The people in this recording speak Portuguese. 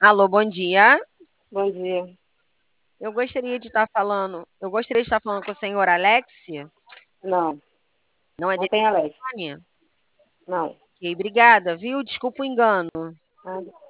Alô, bom dia. Bom dia. Eu gostaria de estar falando com a senhora Alexia. Não, Não é não de tem Alex. telefone? Não. Ok, obrigada, viu? Desculpa o engano. Nada.